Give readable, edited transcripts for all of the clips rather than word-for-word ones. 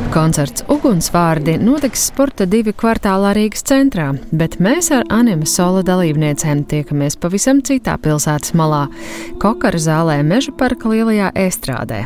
Koncerts Ugunsvārdi notiks Sporta 2 kvartālā Rīgas centrā, bet mēs ar Animas Sola dalībniecēm tiekamies pavisam citā pilsētas malā - Kokara zālē Meža parka lielajā estrādē.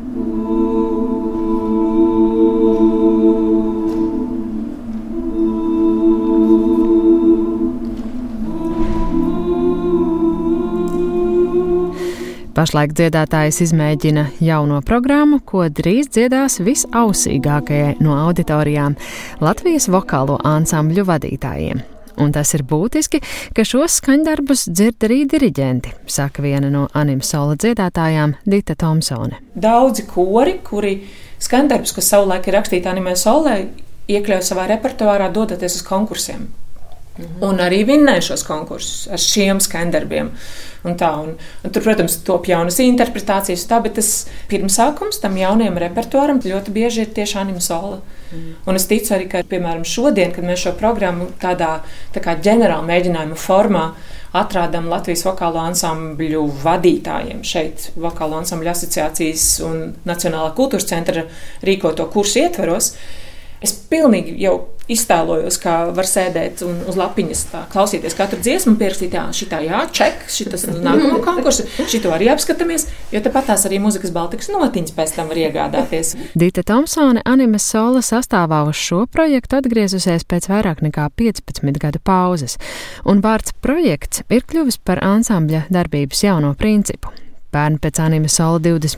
Pašlaik dziedātājs izmēģina jauno programmu, ko drīz dziedās visausīgākajai no auditorijām - Latvijas vokālo ansambļu vadītājiem. Un tas ir būtiski, ka šos skaņdarbus dzird arī diriģenti, saka viena no Animas Sola dziedātājām Dita Tomsone. Daudzi kori, kuri skaņdarbus, kas savulaik ir rakstīti Animas Solai, iekļauj savā repertuārā dodoties uz konkursiem. Un arī vinnēja šos konkursus ar šiem skaņdarbiem. Un tur, protams, top jaunas interpretācijas, bet tas pirmsākums tam jaunajam repertuāram ļoti bieži ir tieši Animas Sola. Un es ticu arī, ka, piemēram, šodien, kad mēs šo programmu tādā tā kā ģenerāla mēģinājuma formā atrādām Latvijas vokālo ansambļu vadītājiem šeit Vokālo ansambļu asociācijas un Nacionālā kultūras centra rīkoto kursu ietvaros, es pilnīgi jau iztēlojos, kā var sēdēt un uz lapiņas tā, klausīties katru dziesmu un pierakstīt, šitā ček, šitas nākamo konkursu, šito arī apskatāmies, jo tepat tās arī Mūzikas Baltikas notiņas pēc tam var iegādāties. Dita Tomsone Animas Sola sastāvā uz šo projektu atgriezusies pēc vairāk nekā 15 gadu pauzes, un vārds projekts ir kļuvis par ansambļa darbības jauno principu. Pērn pēc Animas Sola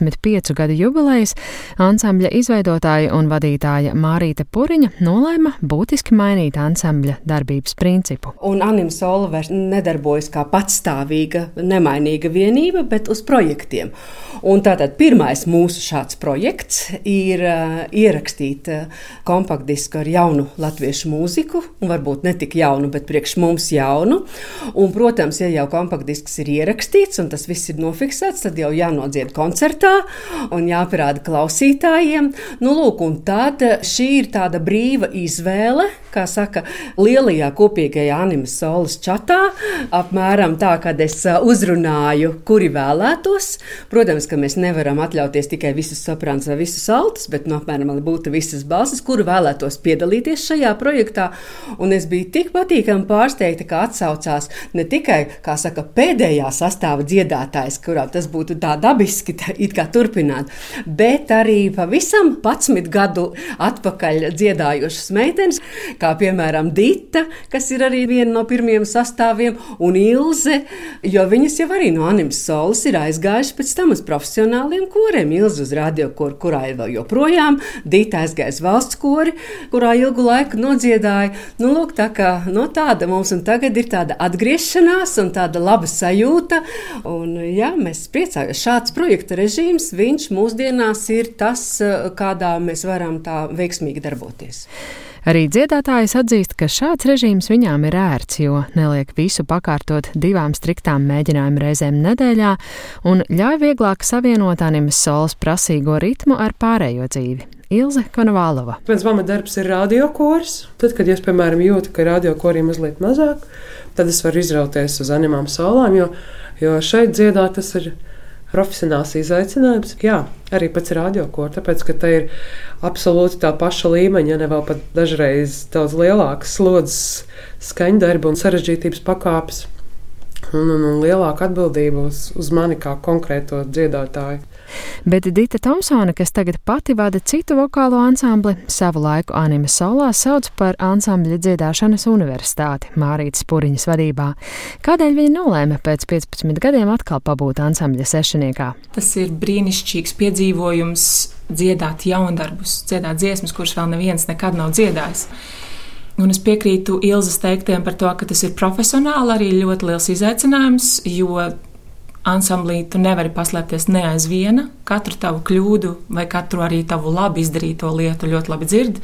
25 gadu jubilejas ansambļa izveidotāja un vadītāja Mārīte Puriņa nolēma būtiski mainīt ansambļa darbības principu. Un Animas Sola vairs nedarbojas kā patstāvīga, nemainīga vienība, bet uz projektiem. Un tātad pirmais mūsu šāds projekts ir ierakstīt kompaktdisku ar jaunu latviešu mūziku, un varbūt ne tik jaunu, bet priekš mums jaunu. Un, protams, ja jau kompaktdisks ir ierakstīts un tas viss ir nofiksēts, tad jau jānodzied koncertā un jāparāda klausītājiem. Lūk, un tad šī ir tāda brīva izvēle, kā saka, lielajā kopīgajā Animas Solas čatā, apmēram tā, kad es uzrunāju, kuri vēlētos. Protams, ka mēs nevaram atļauties tikai visus soprānus vai visus altus, bet apmēram būtu visas balsis, kuri vēlētos piedalīties šajā projektā. Un es biju tik patīkami pārsteigta, ka atsaucās ne tikai, kā saka, pēdējā sastāva dziedātājs, kurā tas būtu tā dabiski it kā turpināt, bet arī pavisam 11 gadu atpakaļ dziedājušas meitenes, kā piemēram Dita, kas ir arī viena no pirmiem sastāviem, un Ilze, jo viņas jau arī no Animas Solas ir aizgājuši pēc tam uz profesionāliem koriem. Ilze uz radiokoru, kurā ir vēl joprojām, Dita aizgāja uz valsts kori, kurā ilgu laiku nodziedāja. Lūk, tā kā tāda mums un tagad ir tāda atgriešanās un tāda laba sajūta, un jā, mēs priecājos. Šāds projekta režīms, viņš mūsdienās ir tas, kādā mēs varam tā veiksmīgi darboties. Arī dziedātājs atzīst, ka šāds režīms viņām ir ērts, jo neliek visu pakārtot 2 striktām mēģinājumu reizēm nedēļā un ļauj vieglāk savienot Animas Solas prasīgo ritmu ar pārējo dzīvi. Ilze Konovālova. Mans pamatdarbs ir radiokors. Tad, kad es, piemēram, jūtu, ka radiokoriem mazliet mazāk, tad es varu izrauties uz Animām Solām, jo šeit dziedāt tas ir profesionāls izaicinājums. Jā, arī pats radiokors, tāpēc, ka te ir absolūti tā paša līmeņa, ja ne vēl pat dažreiz daudz lielākas slodzes skaņdarba un sarežģītības pakāpes un lielāka atbildība uz mani kā konkrēto dziedātāju. Bet Dita Tomsone, kas tagad pati vada citu vokālo ansambli, savu laiku Animas Solā sauc par ansambļa dziedāšanas universitāti Mārītes Puriņas vadībā. Kādēļ viņa nolēma pēc 15 gadiem atkal pabūt ansambļa sešaniekā? Tas ir brīnišķīgs piedzīvojums dziedāt jaundarbus, dziedāt dziesmas, kuras vēl neviens nekad nav dziedājis. Un es piekrītu Ilzes teiktiem par to, ka tas ir profesionāli arī ļoti liels izaicinājums, jo ansamblī tu nevari paslēpties ne aiz viena. Katru tavu kļūdu vai katru arī tavu labi izdarīto lietu ļoti labi dzird.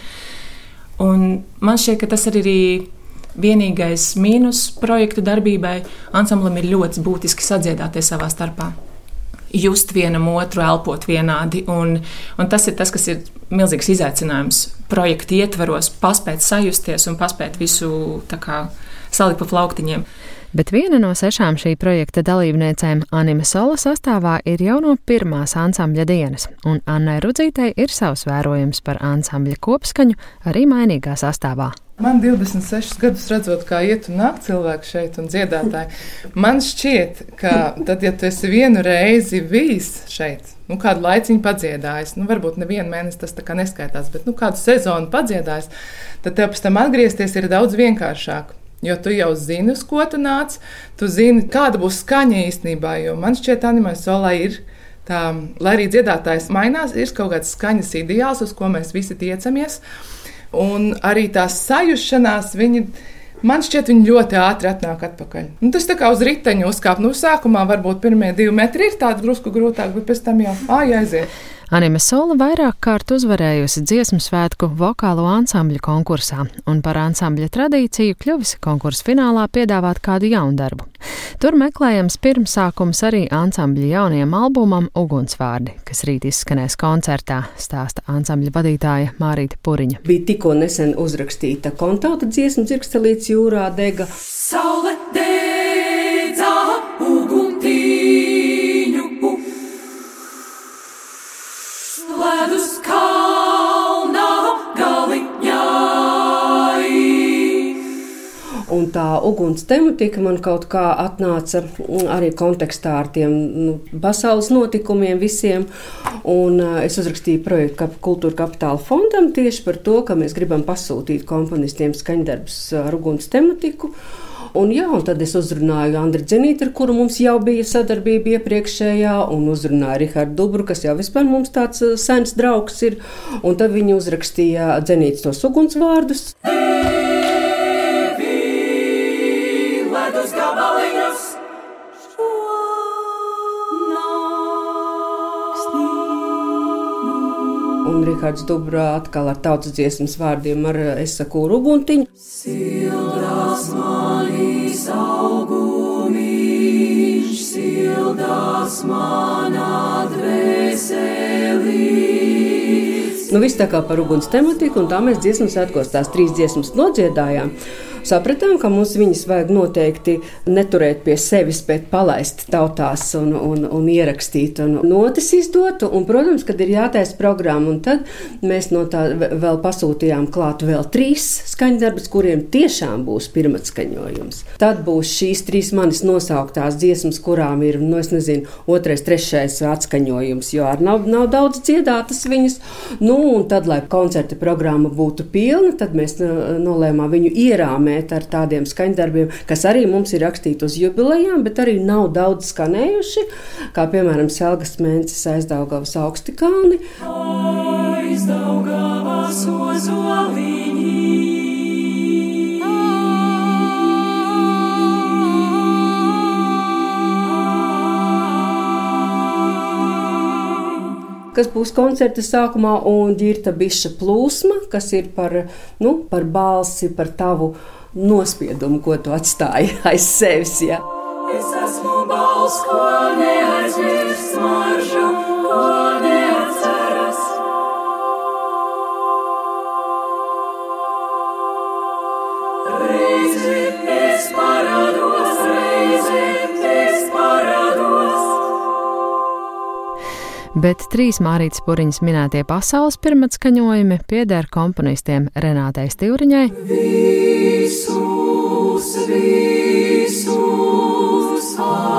Un man šķiet, ka tas arī vienīgais mīnus projektu darbībai. Ansamblim ir ļoti būtiski sadziedāties savā starpā. Just vienam otru, elpot vienādi. Un tas ir tas, kas ir milzīgs izaicinājums projektu ietvaros, paspēt sajusties un paspēt visu tā kā salikt pa plauktiņiem. Bet viena no 6 šī projekta dalībniecēm Anime Sola sastāvā ir jau no pirmās ansambļa dienas, un Annai Rudzītei ir savs vērojums par ansambļa kopskaņu arī mainīgā sastāvā. Man 26 gadus redzot, kā iet un nāk cilvēki šeit un dziedātāji, man šķiet, ka tad, ja tu esi vienu reizi bijis šeit, kādu laiciņu padziedājis, varbūt nevienu mēnesi tas tā kā neskaitās, bet kādu sezonu padziedājis, tad tev pēc tam atgriezties ir daudz vienkāršāk. Jo tu jau zini, uz ko tu nāc, tu zini, kāda būs skaņa īstenībā, jo man šķiet, Anime Sola ir tā, lai arī dziedātājs mainās, ir kaut kāds skaņas ideāls, uz ko mēs visi tiecamies. Un arī tās sajūšanās, man šķiet, viņi ļoti ātri atnāk atpakaļ. Tas tā kā uz riteņu uzkāp. Sākumā varbūt pirmie 2 metri ir tādi drusku grūtāk, bet pēc tam jau jāiziet. Anime Sola vairāk kārt uzvarējusi Dziesmu svētku vokālo ansambļu konkursā un par ansambļa tradīciju kļuvusi konkursa finālā piedāvāt kādu jaunu darbu. Tur meklējams pirmsākums arī ansambļa jaunajam albumam Ugunsvārdi, kas rīt izskanēs koncertā, stāsta ansambļa vadītāja Mārīte Puriņa. Bija tikko nesen uzrakstīta kontauta dziesma Dzirkstelītes jūrā dega. Saule dedzā uguntīņu, ledus kalnā galiņai. Un tā uguns tematika man kaut kā atnāca arī kontekstā ar tiem pasaules notikumiem visiem. Un es uzrakstīju projektu Kultūra Kapitāla fondam tieši par to, ka mēs gribam pasūtīt komponistiem skaņdarbus ar uguns tematiku. Un tad es uzrunāju Andri Dzenīti, ar kuru mums jau bija sadarbība iepriekšējā, un uzrunāju Rihardu Dubru, kas jau vispār mums tāds sens draugs ir. Un tad viņi uzrakstīja Dzenītis tos ugunsvārdus. Ledus gabaliņus Un Rihards Dubra atkal ar tautas dziesmas vārdiem ar Es saku uguntiņu. Sildās manīs augumiņš, sildās manā dvēselīts. Viss tā kā par uguns tematiku, un tā mēs dziesmu svētkos tās 3 dziesmas nodziedājām. Sapratām, ka mums viņas vajag noteikti neturēt pie sevis, bet palaist tautās un ierakstīt un notis izdot. Un, protams, kad ir jātaisa programma, un tad mēs no tā vēl pasūtījām klāt vēl 3 skaņdarbus, kuriem tiešām būs pirmatskaņojums. Tad būs šīs 3 manis nosauktās dziesmas, kurām ir, 2., 3. atskaņojums, jo nav daudz dziedātas viņas. Un tad, lai koncerta programma būtu pilna, tad mēs nolēmām viņu ierāmēt ar tādiem skaņdarbiem, kas arī mums ir rakstīti uz jubilejām, bet arī nav daudz skanējuši, kā piemēram Selgas Mences Aizdaugavas augsti kalni. Aizdaugavas ozoliņi. Kas būs koncerta sākumā, un Ģirta Biša plūsma, kas ir par balsi, par tavu nospiedumu, ko tu atstāji aiz sevis. Ja? Es esmu balss, ko neaizmirst, smaržu, ko neatceras. Reizi es parados, reizi es parados. Bet 3 Mārītes Puriņas minētie pasaules pirmatskaņojumi pieder komponistiem Renātei Stivriņai, visus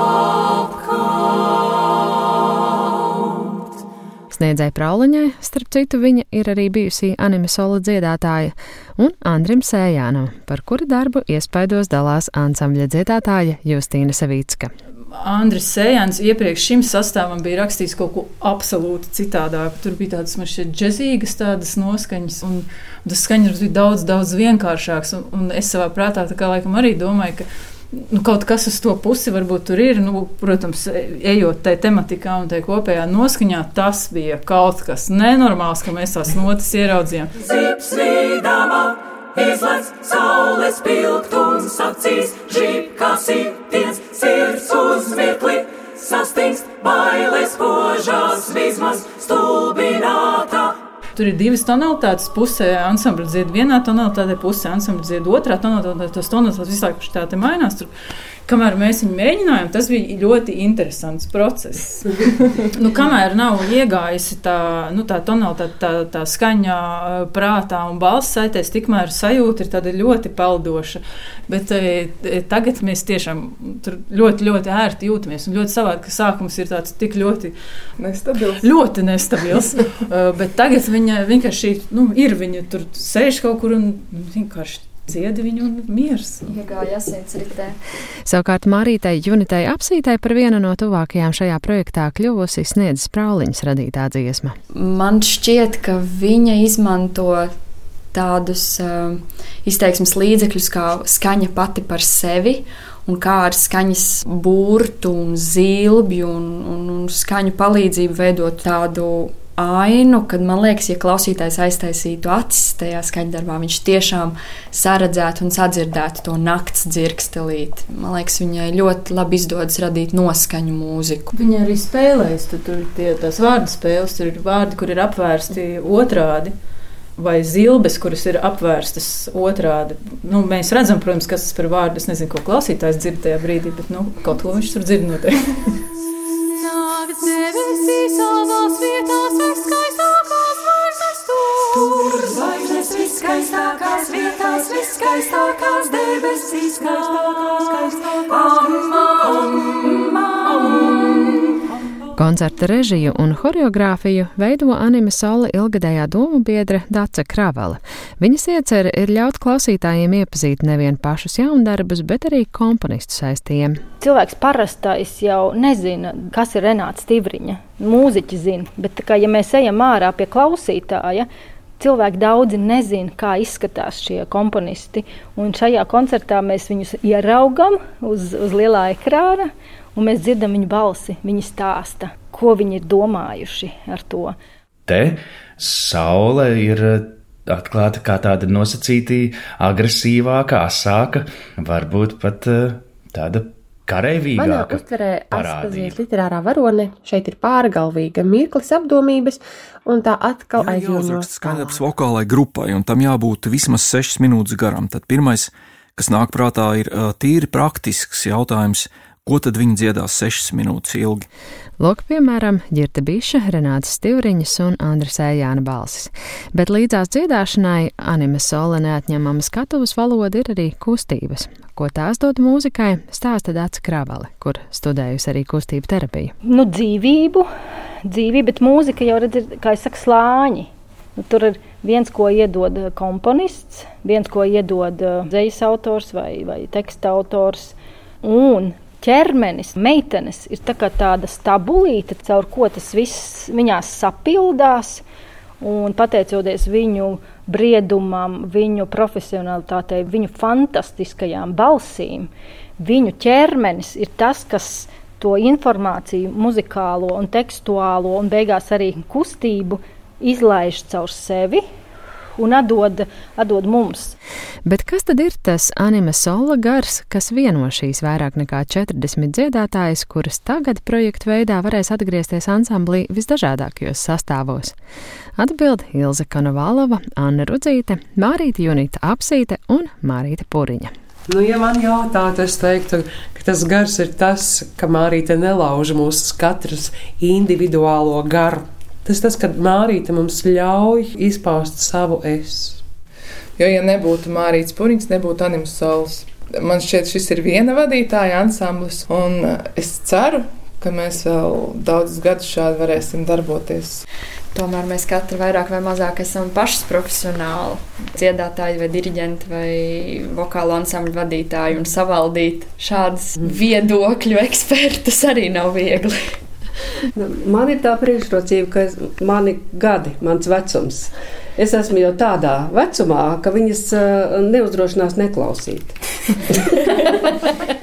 apkārt. Sniedzēji Prauliņai, starp citu viņa ir arī bijusī Anime Sola dziedātāja, un Andrim Sējānam, par kura darbu iespaidos dalās ansambļa dziedātāja Justīna Savīcka. Andris Sējāns iepriekš šim sastāvam bija rakstījis kaut ko absolūti citādāk. Tur bija tādas džezīgas tādas noskaņas, un tas skaņdarbs bija daudz vienkāršāks. Un es savā prātā tā kā laikam arī domāju, ka kaut kas uz to pusi varbūt tur ir. Protams, ejot tai tematikā un tai kopējā noskaņā, tas bija kaut kas nenormāls, ka mēs tās notis ieraudzījām. Zips vīdama, izlec saules pilgtums acīs, žīb kā sitiens, sirds uz mirkli, sastingst bailes požās, vismaz stulbinātā. Tur ir 2 tonalitātes, pusē ansambļa dzied vienā tonalitātē, pusē ansambļa dzied otrā tonalitātē, tos tonalitātes visu laiku tā te mainās. Tur kamēr mēs viņu mēģinājām, tas bija ļoti interesants process. Kamēr nav iegājusi tā tonalitāte, tā skaņa prātā un balss saitēs, tikmēr sajūta ir tāda ļoti peldoša. Bet tagad mēs tiešām tur ļoti, ļoti ērti jūtamies un ļoti savādi, ka sākums ir tāds tik ļoti nestabils. Ļoti nestabils. Bet tagad viņa vienkārši ir, viņa tur sēž kaut kur un vienkārši dziedi viņu un miers. Iegāja asinsritē. Savukārt Mārītei Junitai Apsītai par vienu no tuvākajām šajā projektā kļuvusi Sniedzes Prauliņas radītā dziesma. Man šķiet, ka viņa izmanto tādus izteiksmes līdzekļus kā skaņa pati par sevi un kā ar skaņas burtu un zilbju un skaņu palīdzību veidot tādu ainu, kad man liekas, ja klausītājs aiztaisītu acis tajā skaņdarbā, viņš tiešām saredzētu un sadzirdētu to nakts dzirkstelīti. Man liekas, viņai ļoti labi izdodas radīt noskaņu mūziku. Viņa arī spēlējas, tur ir tās vārdu spēles, tur ir vārdi, kur ir apvērsti otrādi, vai zilbes, kuras ir apvērstas otrādi. Mēs redzam, protams, kas tas par vārdu, es nezinu, ko klausītājs dzird tajā brīdī, bet kaut ko viņš tur dzird noteikti. Debesīs savās vietās viskaistākās zvaigznes tur. Zvaigznes viskaistākās vietās, viskaistākās debesīs Koncerta režiju un horeogrāfiju veido Anime Sola ilgadējā domu biedre Dace Kravale. Viņas iecerē ir ļaut klausītājiem iepazīt nevien pašus jaundarbus, bet arī komponistu saistiem. Cilvēks parastais jau nezina, kas ir Renāta Stivriņa. Mūziķi zina, bet ja mēs ejam ārā pie klausītāja, cilvēki daudzi nezina, kā izskatās šie komponisti. Un šajā koncertā mēs viņus ieraugam uz lielā ekrāna, un mēs dzirdam viņu balsi, viņi stāsta, ko viņi ir domājuši ar to. Te saule ir atklāta kā tāda nosacītī, agresīvāka, asāka, varbūt pat tāda kareivīgāka. Manā uztverē Aspazītes literārā varone šeit ir pārgalvīga, mirklis apdomības, un tā atkal aizjūno. Skaņdarbs vokālai grupai, un tam jābūt vismaz 6 minūtes garam. Tad pirmais, kas nāk prātā, ir tīri praktisks jautājums, ko tad viņi dziedās 6 minūtes ilgi? Lūk, piemēram, Ģirta Biša, Renātas Stivriņas un Andras Ējāna balsis. Bet līdzās dziedāšanai Anime Sola neatņemama skatuves valoda ir arī kustības. Ko tās dod mūzikai, stāsta Dace Kravale, kur studējusi arī kustību terapiju. Dzīvību, bet mūzika jau redz, kā es saku, slāņi. Tur ir viens, ko iedod komponists, viens, ko iedod dzejas autors vai teksta autors, un ķermenis, meitenes ir tāda stabulīte, caur ko tas viss viņās sapildās, un pateicoties viņu briedumam, viņu profesionalitātei, viņu fantastiskajām balsīm, viņu ķermenis ir tas, kas to informāciju, muzikālo un tekstuālo un beigās arī kustību izlaiž caur sevi un atdod mums. Bet kas tad ir tas Anime Sola gars, kas vieno šīs vairāk nekā 40 dziedātājas, kuras tagad projektu veidā varēs atgriezties ansamblī visdažādākajos sastāvos? Atbild Ilze Konovalova, Anna Rudzīte, Mārīte Junita Apsīte un Mārīte Puriņa. Ja man jautātu, es teiktu, ka tas gars ir tas, ka Mārīte nelauž mūsu katras individuālo garu. Tas, kad Mārīte mums ļauj izpaust savu es. Jo, ja nebūtu Mārītes Puriņas, nebūtu Anime Solas. Man šķiet, šis ir viena vadītāja ansamblis, un es ceru, ka mēs vēl daudzus gadus šādi varēsim darboties. Tomēr mēs katru vairāk vai mazāk esam pašas profesionāli dziedātāji vai diriģenti vai vokālo ansambļu vadītāji, un savaldīt šādas viedokļu ekspertus arī nav viegli. Man ir tā priekšrocība, ka mani gadi, mans vecums. Es esmu jau tādā vecumā, ka viņas neuzdrošinās neklausīt.